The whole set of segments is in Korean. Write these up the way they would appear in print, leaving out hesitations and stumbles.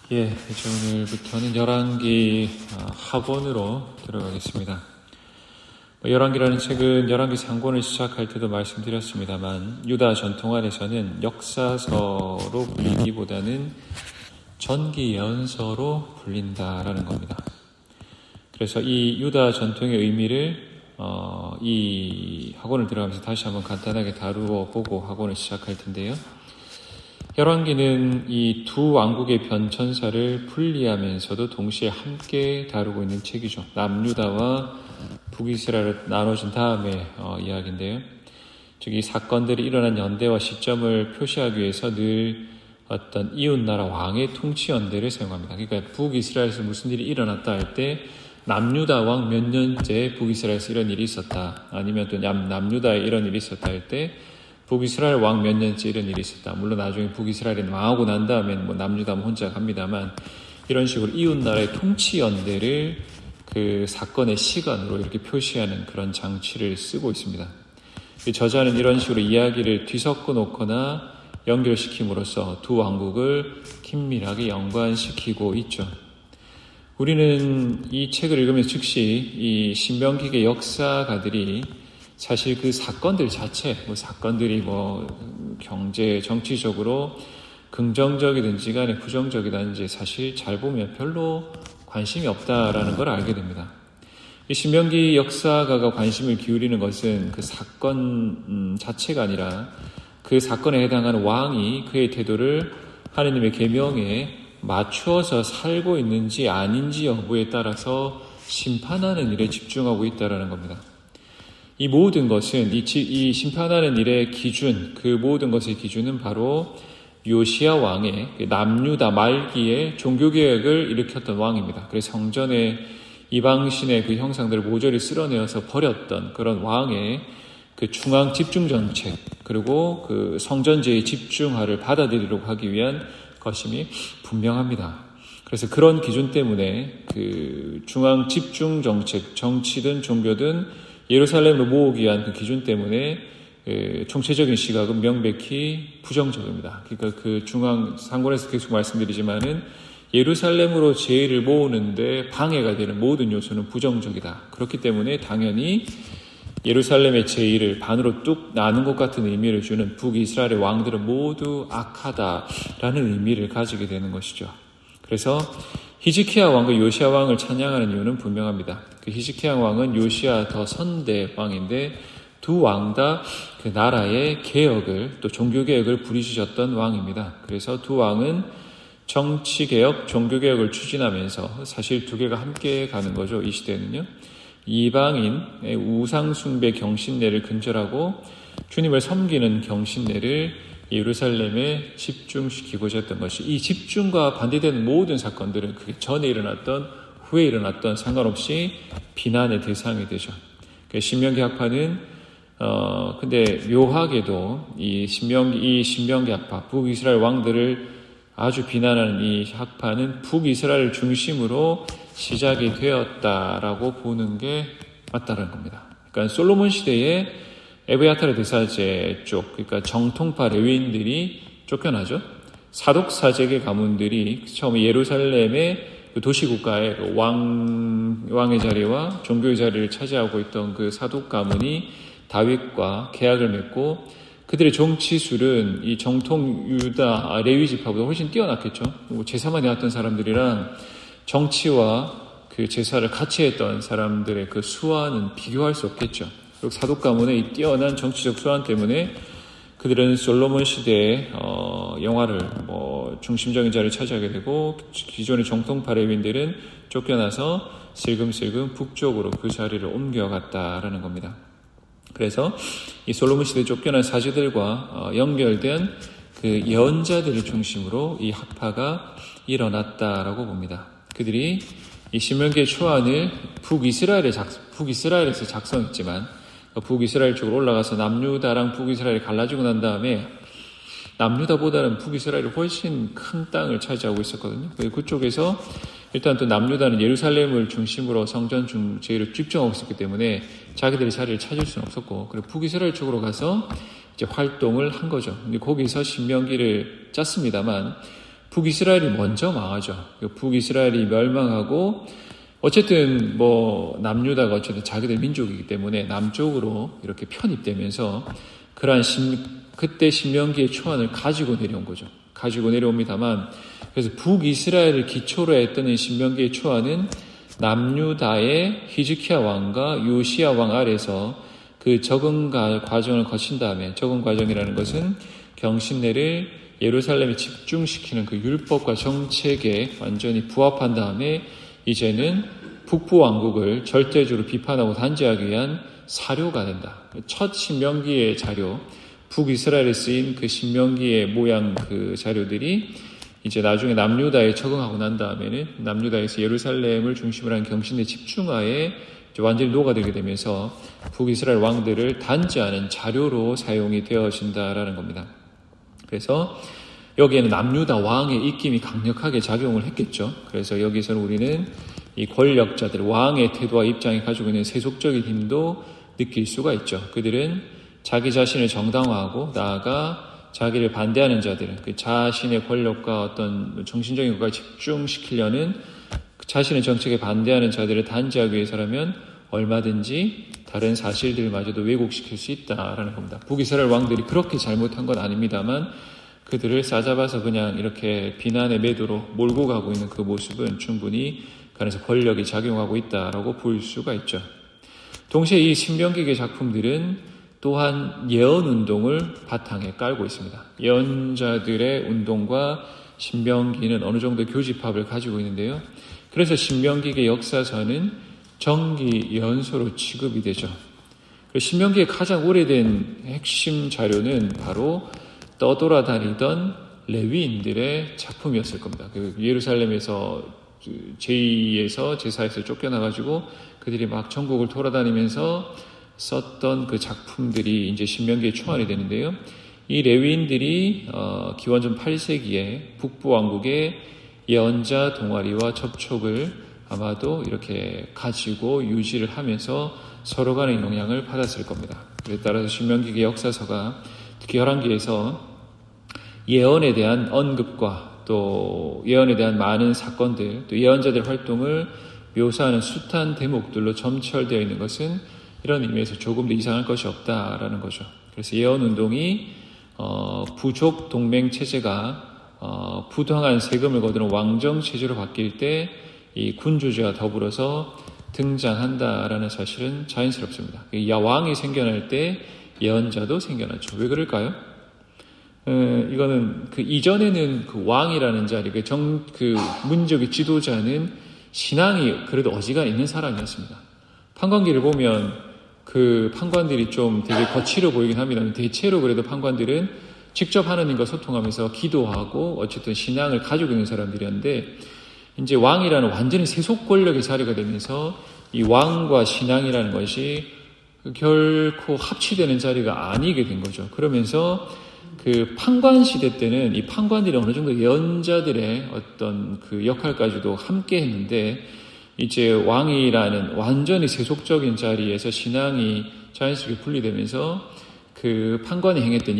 이제 오늘부터는 열왕기 학원으로 들어가겠습니다. 열왕기라는 책은 열왕기 상권을 시작할 때도 말씀드렸습니다만 유다 전통 안에서는 역사서로 불리기보다는 전기 예언서로 불린다라는 겁니다. 그래서 이 유다 전통의 의미를 이 학원을 들어가면서 다시 한번 간단하게 다루어 보고 학원을 시작할 텐데요. 열왕기는 이 두 왕국의 변천사를 분리하면서도 동시에 함께 다루고 있는 책이죠. 남유다와 북이스라엘로 나눠진 다음에 이야기인데요. 즉 이 사건들이 일어난 연대와 시점을 표시하기 위해서 늘 어떤 이웃나라 왕의 통치 연대를 사용합니다. 그러니까 북이스라엘에서 무슨 일이 일어났다 할 때 남유다 왕 몇 년째 북이스라엘에서 이런 일이 있었다. 아니면 또 남유다에 이런 일이 있었다 할 때 북이스라엘 왕 몇 년째 이런 일이 있었다. 물론 나중에 북이스라엘이 망하고 난 다음엔 남유다 혼자 갑니다만 이런 식으로 이웃나라의 통치 연대를 그 사건의 시간으로 이렇게 표시하는 그런 장치를 쓰고 있습니다. 저자는 이런 식으로 이야기를 뒤섞어 놓거나 연결시킴으로써 두 왕국을 긴밀하게 연관시키고 있죠. 우리는 이 책을 읽으면서 즉시 이 신명기의 역사가들이 사실 그 사건들 자체, 사건들이 경제, 정치적으로 긍정적이든지 간에 부정적이든지 사실 잘 보면 별로 관심이 없다라는 걸 알게 됩니다. 이 신명기 역사가가 관심을 기울이는 것은 그 사건 자체가 아니라 그 사건에 해당하는 왕이 그의 태도를 하느님의 계명에 맞추어서 살고 있는지 아닌지 여부에 따라서 심판하는 일에 집중하고 있다는 겁니다. 이 모든 것은 이 심판하는 일의 기준, 그 모든 것의 기준은 바로 요시야 왕의 남유다 말기에 종교개혁을 일으켰던 왕입니다. 그래서 성전의 이방신의 그 형상들을 모조리 쓸어내어서 버렸던 그런 왕의 그 중앙 집중 정책, 그리고 그 성전제의 집중화를 받아들이려고 하기 위한 것임이 분명합니다. 그래서 그런 기준 때문에 그 중앙 집중 정책, 정치든 종교든 예루살렘으로 모으기 위한 그 기준 때문에 총체적인 시각은 명백히 부정적입니다. 그러니까 그 중앙 상권에서 계속 말씀드리지만은 예루살렘으로 제의를 모으는데 방해가 되는 모든 요소는 부정적이다. 그렇기 때문에 당연히 예루살렘의 제의를 반으로 뚝 나눈 것 같은 의미를 주는 북이스라엘의 왕들은 모두 악하다라는 의미를 가지게 되는 것이죠. 그래서 히즈키야 왕과 요시야 왕을 찬양하는 이유는 분명합니다. 그 히즈키야 왕은 요시야 더 선대 왕인데 두 왕 다 그 나라의 개혁을 또 종교개혁을 부리주셨던 왕입니다. 그래서 두 왕은 정치개혁, 종교개혁을 추진하면서 사실 두 개가 함께 가는 거죠. 이 시대는요. 이방인의 우상숭배 경신례를 근절하고 주님을 섬기는 경신례를 예루살렘에 집중시키고자 했던 것이, 이 집중과 반대되는 모든 사건들은 그게 전에 일어났던 후에 일어났던 상관없이 비난의 대상이 되죠. 신명기 학파는 근데 묘하게도 이 신명기 학파, 북이스라엘 왕들을 아주 비난하는 이 학파는 북이스라엘 중심으로 시작이 되었다라고 보는 게 맞다는 겁니다. 그러니까 솔로몬 시대에 에브야타르 대사제 쪽, 그러니까 정통파 레위인들이 쫓겨나죠. 사독사제계 가문들이 처음에 예루살렘의 그 도시국가의 그 왕의 자리와 종교의 자리를 차지하고 있던 그 사독 가문이 다윗과 계약을 맺고 그들의 정치술은 이 정통 유다 레위 지파보다 훨씬 뛰어났겠죠. 제사만 해왔던 사람들이랑 정치와 그 제사를 같이 했던 사람들의 그 수완은 비교할 수 없겠죠. 그리고 사독 가문의 이 뛰어난 정치적 수완 때문에 그들은 솔로몬 시대의 영화를 중심적인 자리를 차지하게 되고 기존의 정통파 레위인들은 쫓겨나서 슬금슬금 북쪽으로 그 자리를 옮겨갔다라는 겁니다. 그래서 이 솔로몬 시대에 쫓겨난 사제들과 연결된 그 예언자들을 중심으로 이 학파가 일어났다라고 봅니다. 그들이 이 신명기의 초안을 북이스라엘에서 작성했지만 북이스라엘 쪽으로 올라가서 남유다랑 북이스라엘이 갈라지고 난 다음에 남유다보다는 북이스라엘이 훨씬 큰 땅을 차지하고 있었거든요. 그쪽에서 일단 또 남유다는 예루살렘을 중심으로 성전 제의를 집중하고 있었기 때문에 자기들의 자리를 찾을 수는 없었고, 그리고 북이스라엘 쪽으로 가서 이제 활동을 한 거죠. 근데 거기서 신명기를 짰습니다만 북이스라엘이 먼저 망하죠. 북이스라엘이 멸망하고 어쨌든 남유다가 어쨌든 자기들 민족이기 때문에 남쪽으로 이렇게 편입되면서 그러한 그때 신명기의 초안을 가지고 내려온 거죠. 가지고 내려옵니다만, 그래서 북이스라엘을 기초로 했던 신명기의 초안은 남유다의 히즈키야 왕과 요시야 왕 아래서 그 적응 과정을 거친 다음에, 적응 과정이라는 것은 경신례를 예루살렘에 집중시키는 그 율법과 정책에 완전히 부합한 다음에 이제는 북부 왕국을 절대적으로 비판하고 단죄하기 위한 사료가 된다. 첫 신명기의 자료, 북이스라엘에 쓰인 그 신명기의 모양 그 자료들이 이제 나중에 남유다에 적응하고 난 다음에는 남유다에서 예루살렘을 중심으로 한 경신의 집중하에 완전히 녹아들게 되면서 북이스라엘 왕들을 단죄하는 자료로 사용이 되어진다라는 겁니다. 그래서 여기에는 남유다 왕의 입김이 강력하게 작용을 했겠죠. 그래서 여기서는 우리는 이 권력자들, 왕의 태도와 입장이 가지고 있는 세속적인 힘도 느낄 수가 있죠. 그들은 자기 자신을 정당화하고 나아가 자기를 반대하는 자들은 그 자신의 권력과 어떤 정신적인 것까지 집중시키려는 자신의 정책에 반대하는 자들을 단죄하기 위해서라면 얼마든지 다른 사실들마저도 왜곡시킬 수 있다라는 겁니다. 북이스라엘 왕들이 그렇게 잘못한 건 아닙니다만 그들을 싸잡아서 그냥 이렇게 비난의 매도로 몰고 가고 있는 그 모습은 충분히 그래서 권력이 작용하고 있다라고 볼 수가 있죠. 동시에 이 신명기의 작품들은 또한 예언운동을 바탕에 깔고 있습니다. 예언자들의 운동과 신명기는 어느 정도 교집합을 가지고 있는데요. 그래서 신명기의 역사서는 정기 예언서로 취급이 되죠. 신명기의 가장 오래된 핵심 자료는 바로 떠돌아다니던 레위인들의 작품이었을 겁니다. 예루살렘에서 제2에서 제4에서 쫓겨나가지고 그들이 막 전국을 돌아다니면서 썼던 그 작품들이 이제 신명기의 초안이 되는데요. 이 레위인들이 기원전 8세기에 북부 왕국의 예언자 동아리와 접촉을 아마도 이렇게 가지고 유지를 하면서 서로 간의 영향을 받았을 겁니다. 그에 따라서 신명기의 역사서가 특히 열왕기에서 예언에 대한 언급과 또 예언에 대한 많은 사건들, 또 예언자들의 활동을 묘사하는 숱한 대목들로 점철되어 있는 것은 이런 의미에서 조금 더 이상할 것이 없다라는 거죠. 그래서 예언운동이 부족 동맹 체제가 부당한 세금을 거두는 왕정 체제로 바뀔 때 이 군주제와 더불어서 등장한다라는 사실은 자연스럽습니다. 왕이 생겨날 때 예언자도 생겨나죠. 왜 그럴까요? 이거는 그 이전에는 그 왕이라는 자리, 그 문적의 지도자는 신앙이 그래도 어지간히 있는 사람이었습니다. 판관기를 보면 그 판관들이 좀 되게 거칠어 보이긴 합니다만 대체로 그래도 판관들은 직접 하느님과 소통하면서 기도하고 어쨌든 신앙을 가지고 있는 사람들이었는데 이제 왕이라는 완전히 세속 권력의 자리가 되면서 이 왕과 신앙이라는 것이 결코 합치되는 자리가 아니게 된 거죠. 그러면서 그 판관 시대 때는 이 판관들이 어느 정도 예언자들의 어떤 그 역할까지도 함께 했는데 이제 왕이라는 완전히 세속적인 자리에서 신앙이 자연스럽게 분리되면서 그 판관이 행했던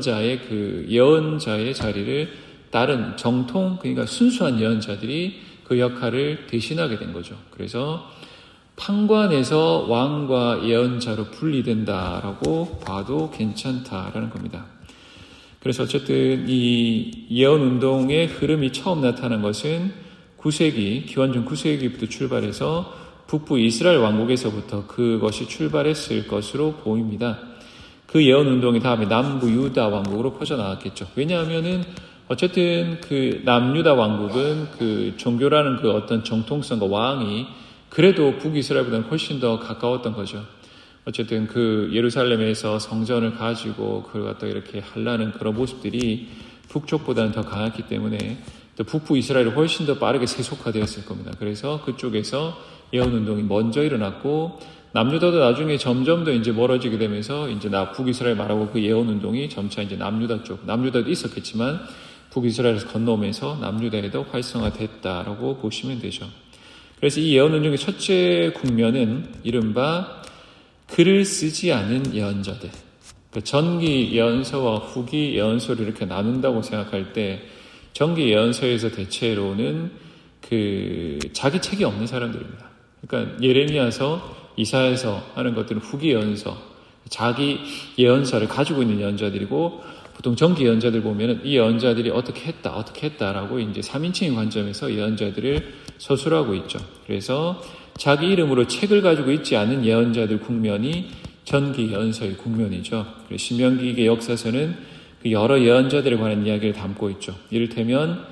예언자의 자리를 다른 정통, 그러니까 순수한 예언자들이 그 역할을 대신하게 된 거죠. 그래서 판관에서 왕과 예언자로 분리된다라고 봐도 괜찮다라는 겁니다. 그래서 어쨌든 이 예언운동의 흐름이 처음 나타난 것은 9세기, 기원전 9세기부터 출발해서 북부 이스라엘 왕국에서부터 그것이 출발했을 것으로 보입니다. 그 예언운동이 다음에 남부 유다 왕국으로 퍼져나갔겠죠. 왜냐하면은 어쨌든 그 남유다 왕국은 그 종교라는 그 어떤 정통성과 왕이 그래도 북이스라엘보다는 훨씬 더 가까웠던 거죠. 어쨌든 그 예루살렘에서 성전을 가지고 그걸 갖다 이렇게 하려는 그런 모습들이 북쪽보다는 더 강했기 때문에 또 북부 이스라엘이 훨씬 더 빠르게 세속화되었을 겁니다. 그래서 그쪽에서 예언운동이 먼저 일어났고 남유다도 나중에 점점 더 이제 멀어지게 되면서 이제 북이스라엘 말하고 그 예언운동이 점차 이제 남유다도 있었겠지만 북이스라엘에서 건너오면서 남유다에도 활성화됐다라고 보시면 되죠. 그래서 이 예언운동의 첫째 국면은 이른바 글을 쓰지 않은 예언자들, 전기 예언서와 후기 예언서를 이렇게 나눈다고 생각할 때 정기 예언서에서 대체로는 자기 책이 없는 사람들입니다. 그러니까 예레미야서, 이사야서 하는 것들은 후기 예언서, 자기 예언서를 가지고 있는 예언자들이고, 보통 정기 예언자들 보면은 이 예언자들이 어떻게 했다라고 이제 3인칭의 관점에서 예언자들을 서술하고 있죠. 그래서 자기 이름으로 책을 가지고 있지 않은 예언자들 국면이 전기 예언서의 국면이죠. 신명기의 역사서는 그 여러 예언자들에 관한 이야기를 담고 있죠. 이를테면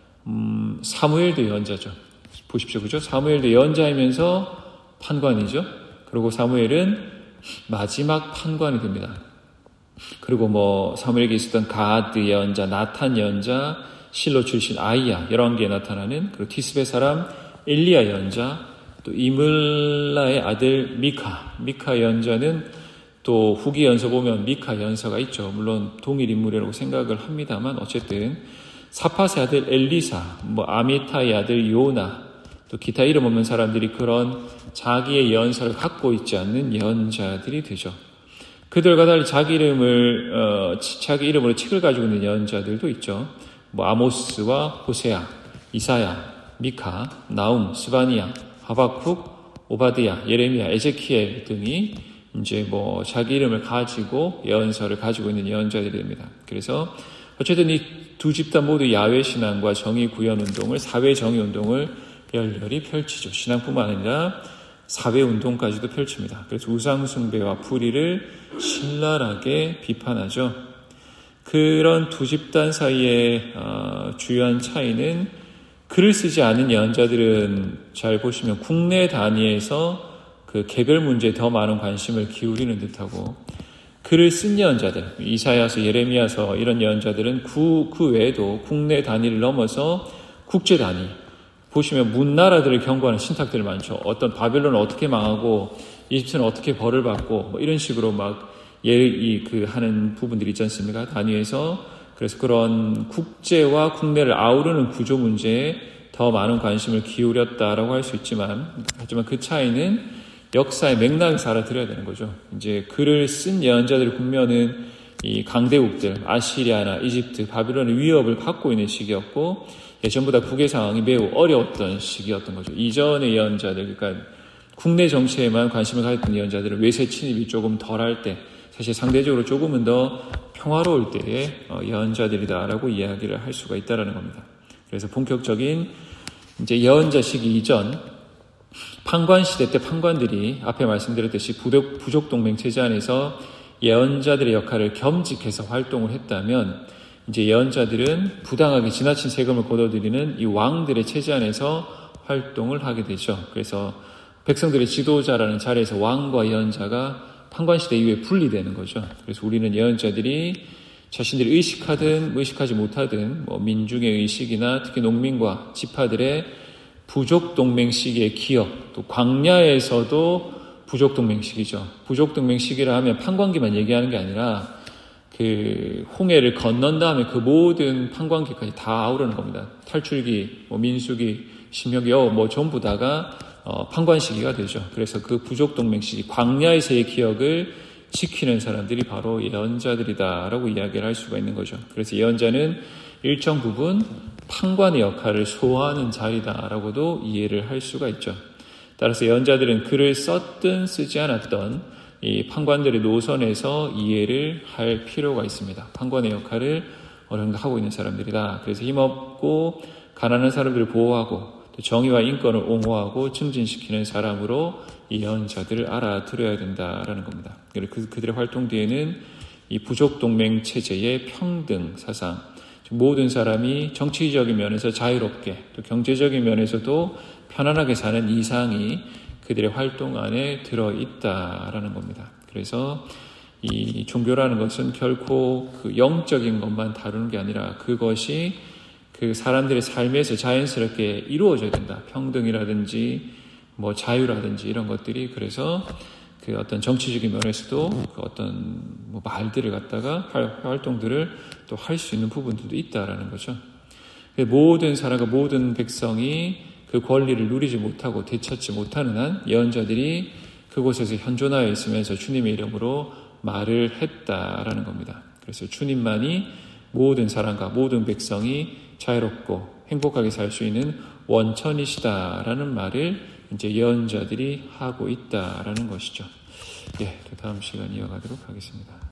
사무엘도 예언자죠. 보십시오, 그죠? 사무엘도 예언자이면서 판관이죠. 그리고 사무엘은 마지막 판관이 됩니다. 그리고 사무엘에게 있었던 가드 예언자, 나탄 예언자, 실로 출신 아이야 11개에 나타나는, 그리고 티스베 사람 엘리야 예언자, 또 이물라의 아들 미카 예언자는 또 후기 예언서 보면 미카 예언서가 있죠. 물론 동일 인물이라고 생각을 합니다만 어쨌든 사팟의 아들 엘리사, 아미타의 아들 요나, 또 기타 이름 없는 사람들이 그런 자기의 예언서를 갖고 있지 않는 예언자들이 되죠. 그들과 달리 자기 이름으로 책을 가지고 있는 예언자들도 있죠. 아모스와 호세아, 이사야, 미카, 나움, 스바니야, 하박국, 오바드야, 예레미야, 에제키엘 등이 이제 자기 이름을 가지고 예언서를 가지고 있는 예언자들이 됩니다. 그래서 어쨌든 이 두 집단 모두 야훼 신앙과 정의 구현 운동을, 사회 정의 운동을 열렬히 펼치죠. 신앙뿐만 아니라 사회 운동까지도 펼칩니다. 그래서 우상 숭배와 불의를 신랄하게 비판하죠. 그런 두 집단 사이의 주요한 차이는, 글을 쓰지 않은 예언자들은 잘 보시면 국내 단위에서 그 개별 문제에 더 많은 관심을 기울이는 듯하고, 글을 쓴 예언자들, 이사야서, 예레미야서 이런 예언자들은 그 외에도 국내 단위를 넘어서 국제 단위, 보시면 문나라들을 경고하는 신탁들이 많죠. 어떤 바벨론은 어떻게 망하고 이집트는 어떻게 벌을 받고 이런 식으로 하는 부분들이 있지 않습니까? 단위에서. 그래서 그런 국제와 국내를 아우르는 구조 문제에 더 많은 관심을 기울였다라고 할 수 있지만, 하지만 그 차이는 역사의 맥락에서 알아들어야 되는 거죠. 이제 글을 쓴 예언자들의 국면은 이 강대국들, 아시리아나 이집트, 바빌론의 위협을 갖고 있는 시기였고, 예전보다 국외 상황이 매우 어려웠던 시기였던 거죠. 이전의 예언자들, 그러니까 국내 정치에만 관심을 가졌던 예언자들은 외세 침입이 조금 덜할 때, 사실 상대적으로 조금은 더 평화로울 때의 예언자들이다라고 이야기를 할 수가 있다라는 겁니다. 그래서 본격적인 이제 예언자 시기 이전, 판관 시대 때 판관들이 앞에 말씀드렸듯이 부족 동맹 체제 안에서 예언자들의 역할을 겸직해서 활동을 했다면, 이제 예언자들은 부당하게 지나친 세금을 거둬들이는 이 왕들의 체제 안에서 활동을 하게 되죠. 그래서 백성들의 지도자라는 자리에서 왕과 예언자가 판관시대 이후에 분리되는 거죠. 그래서 우리는 예언자들이 자신들이 의식하든 의식하지 못하든 민중의 의식이나 특히 농민과 지파들의 부족동맹 시기의 기억, 또 광야에서도 부족동맹 시기죠. 부족동맹 시기라 하면 판관기만 얘기하는 게 아니라 그 홍해를 건넌 다음에 그 모든 판관기까지 다 아우르는 겁니다. 탈출기, 민수기, 신명기, 전부 다가 판관 시기가 되죠. 그래서 그 부족동맹 시기, 광야에서의 기억을 지키는 사람들이 바로 예언자들이다라고 이야기를 할 수가 있는 거죠. 그래서 예언자는 일정 부분 판관의 역할을 소화하는 자리다라고도 이해를 할 수가 있죠. 따라서 예언자들은 글을 썼든 쓰지 않았던 이 판관들의 노선에서 이해를 할 필요가 있습니다. 판관의 역할을 어느 정도 하고 있는 사람들이다. 그래서 힘없고 가난한 사람들을 보호하고 또 정의와 인권을 옹호하고 증진시키는 사람으로 이 예언자들을 알아들어야 된다라는 겁니다. 그리고 그들의 활동 뒤에는 이 부족동맹 체제의 평등 사상, 모든 사람이 정치적인 면에서 자유롭게 또 경제적인 면에서도 편안하게 사는 이상이 그들의 활동 안에 들어있다라는 겁니다. 그래서 이 종교라는 것은 결코 그 영적인 것만 다루는 게 아니라 그것이 그 사람들의 삶에서 자연스럽게 이루어져야 된다. 평등이라든지 자유라든지 이런 것들이. 그래서 그 어떤 정치적인 면에서도 그 어떤 말들을 갖다가 활동들을 또 할 수 있는 부분들도 있다라는 거죠. 모든 사람과 모든 백성이 그 권리를 누리지 못하고 되찾지 못하는 한 예언자들이 그곳에서 현존하여 있으면서 주님의 이름으로 말을 했다라는 겁니다. 그래서 주님만이 모든 사람과 모든 백성이 자유롭고 행복하게 살 수 있는 원천이시다라는 말을 이제 예언자들이 하고 있다라는 것이죠. 또 다음 시간 이어가도록 하겠습니다.